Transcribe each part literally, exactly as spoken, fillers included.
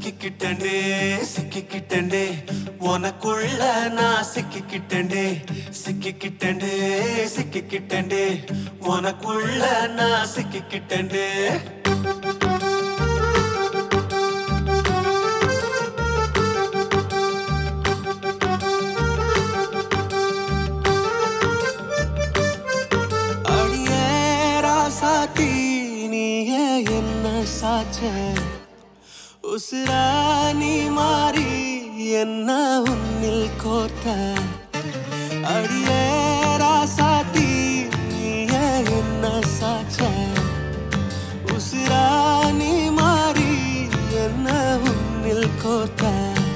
சிக்கிக்கிட்டே சிக்கிக்கிட்டே உனக்குள்ள நான் சிக்கிக்கிட்டே சிக்கிக்கிட்டே சிக்கிக்கிட்டே உனக்குள்ள நான் சிக்கிக்கிட்டே உசுரானி மாறி என்ன உன்னில் கோர்த்த அடியே ராசாத்தி நீயே என்ன சாச்ச உசுரானி மாறி என்ன உன்னில் கோர்த்த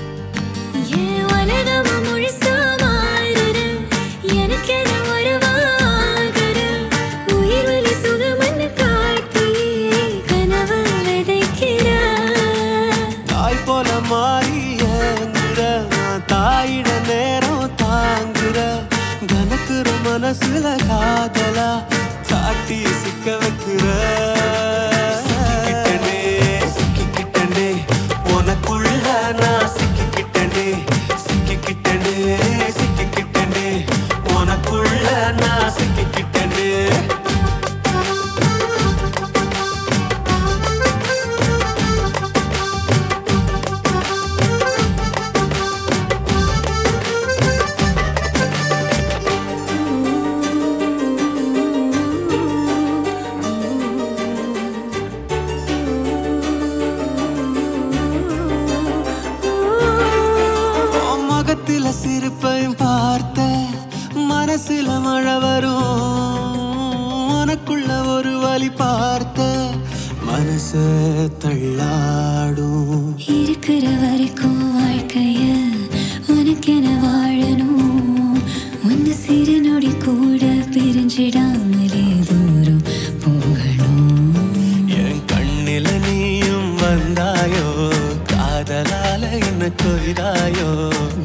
தாயிட நேரம் தாங்குற கனக்குற மனசுல காதலா காட்டி சிக்க வைக்கிற சிக்கிக்கிட்டே சிக்கிக்கிட்டே உனக்குள்ள நான் சிக்கிக்கிட்டே சிக்கிக்கிட்டே சிக்கிக்கிட்டே உனக்குள்ள நான் சிக்கிக்கிட்டே சிரிப்பையும் பார்த்த மனசுல மழை வரும் உனக்குள்ள ஒரு வழி பார்த்த மனச தள்ளாடும் இருக்கிற வரைக்கும் வாழ்க்கைய உனக்கென வாழணும் ஒன்னு சிறு நொடி கூட பிரிஞ்சிடாமலே தூரம் போகணும் என் கண்ணில நீயும் வந்தாயோ காதலால என்ன கொய்தாயோ